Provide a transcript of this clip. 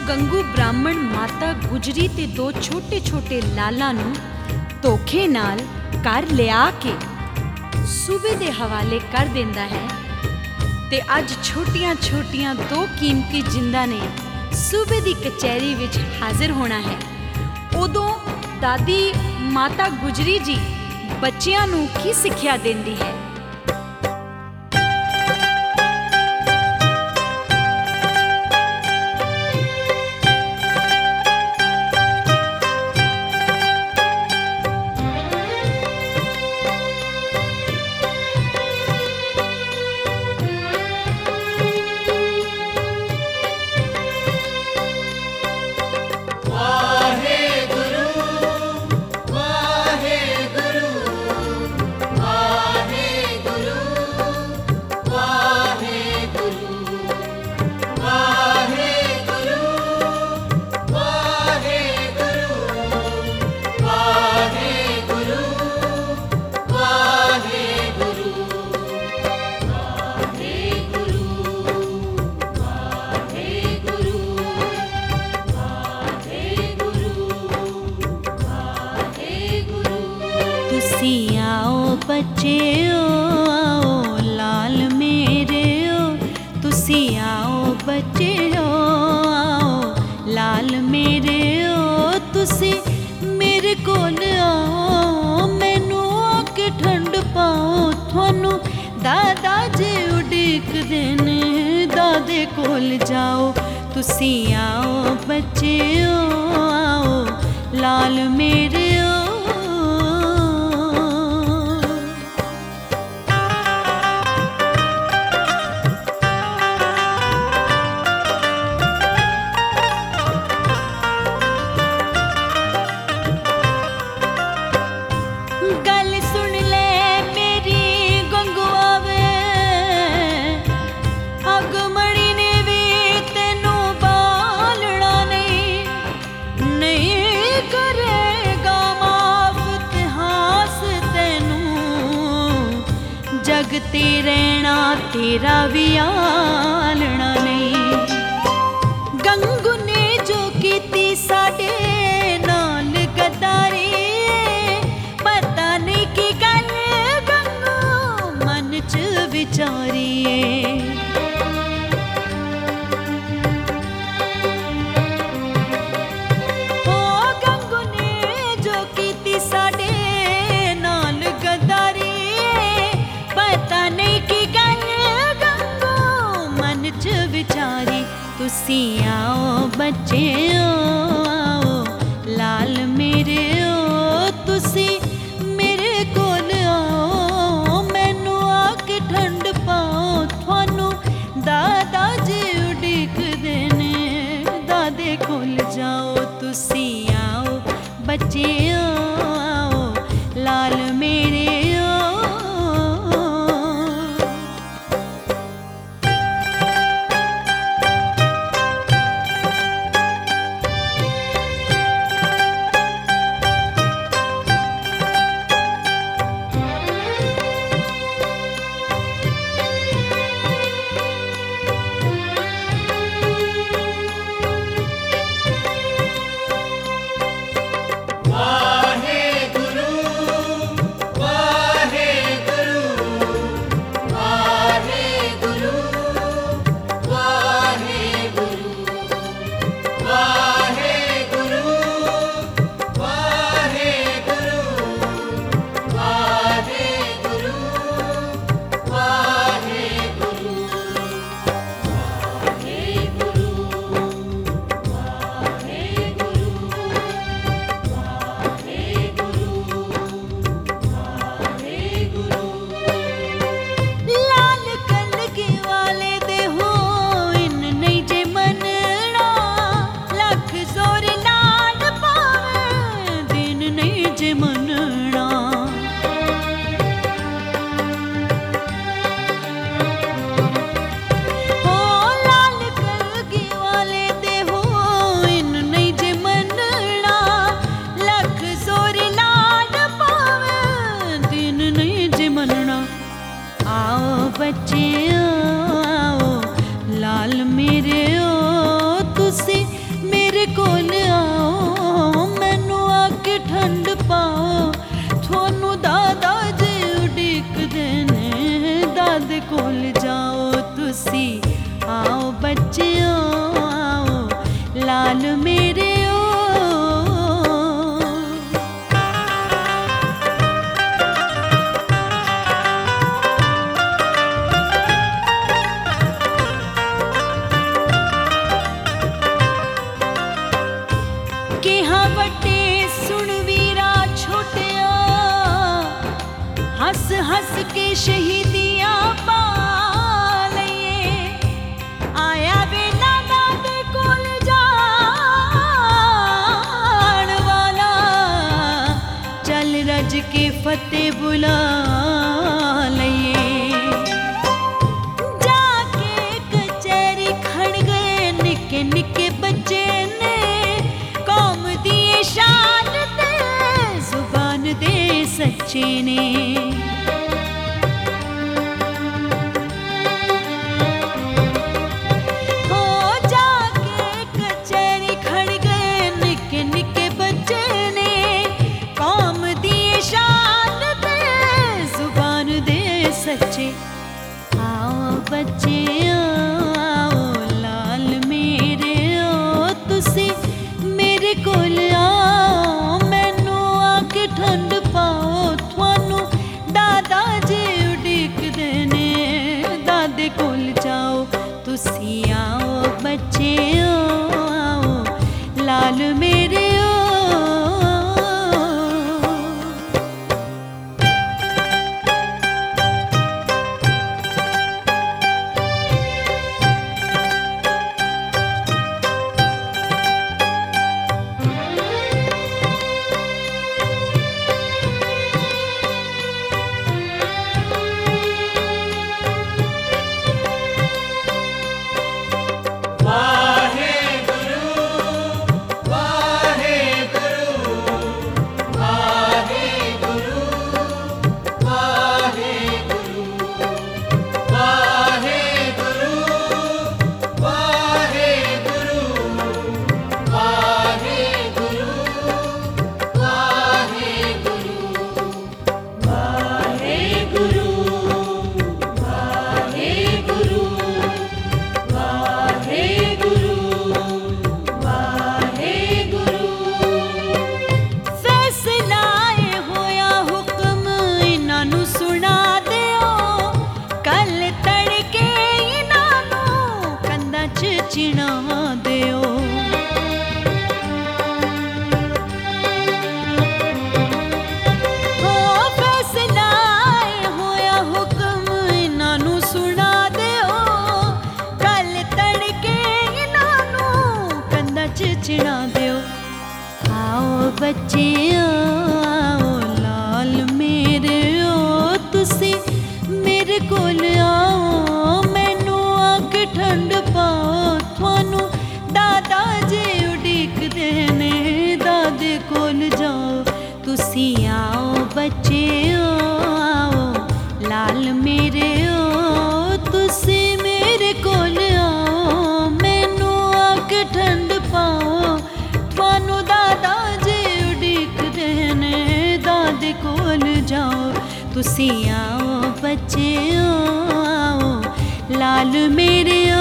गंगू ब्राह्मण माता गुजरी ते दो छोटे छोटे लाला नूं धोखे नाल घर लिया के सूबे दे हवाले कर देंदा है ते अज छोटियां छोटियां दो कीमती जिंदा ने सूबे दी कचहरी विच हाजिर होना है। उदों दादी माता गुजरी जी बच्चियां नूं की सिक्ख्या देंदी है। बच्चेओ आओ लाल मेरे ओ, तुसी आओ बच्चेओ आओ लाल मेरे ओ, तुसी मेरे कोल आओ मैनू आके ठंड पाओ। थानू दादा जी उड़ीकदे ने दादे कोल जाओ। तुसी आओ बच्चेओ आओ लाल मेरे ओ। जगते रहना तेरा भी आलना नहीं। गंगू ने जो कीती साडे नाल गद्दारी पता नहीं की गल गंगू मन च विचारी ओ गंगू ने जो कीती साडे नाल गद्दारी पता नहीं की गल गंगू मन च विचारी। तुसी आओ बच्चेओ आओ लाल मेरे ओ, तुसी मेरे कोल आओ मैनू आके ठंड पाओ। थानू दादा जी उड़ीकदे ने दादे कोल जाओ। तुसी आओ बच्चेओ आओ लाल मेरे ओ। पाओ थोनू दादा जी उड़ीकदे ने दादे कोल जाओ तुसी आओ बच्चियो आओ लाल मेरे ओ हंस हंस के शहीदियां पा लइए आया वेला दादे कोल जान वाला चल रज के फतेह बुला लइए जाके कचहरी खड़ गए निके निके बच्चे ने कौम दी शान ते जुबान दे सच्चे ने सच्चे आओ बच्चे आओ लाल मेरे ओ तुसी मेरे कोल आओ मैनू आके ठंड पाओ थानू दादा जी उड़ीकदे ने दादे कोल जाओ तुसी आओ बच्चे आओ लाल मेरे ओ चिना दियो हो फैसला होया हुक्म इन्हां सुना दियो कल तड़के इन्हां कंधा च चिना दियो आओ बच्चे आओ लाल मेरे ओ तुसी मेरे कोल आओ मैनू आके ठंड पाओ थानू दादा जी उड़ीकदे ने दादे कोल जाओ तुसी आओ बच्चे आओ लाल मेरे ओ तुसी मेरे कोल आओ मैनू आके ठंड पाओ थानू दादा जी उड़ीकदे ने दादे कोल जाओ तुसी आओ बच्चे आओ लाल मेरे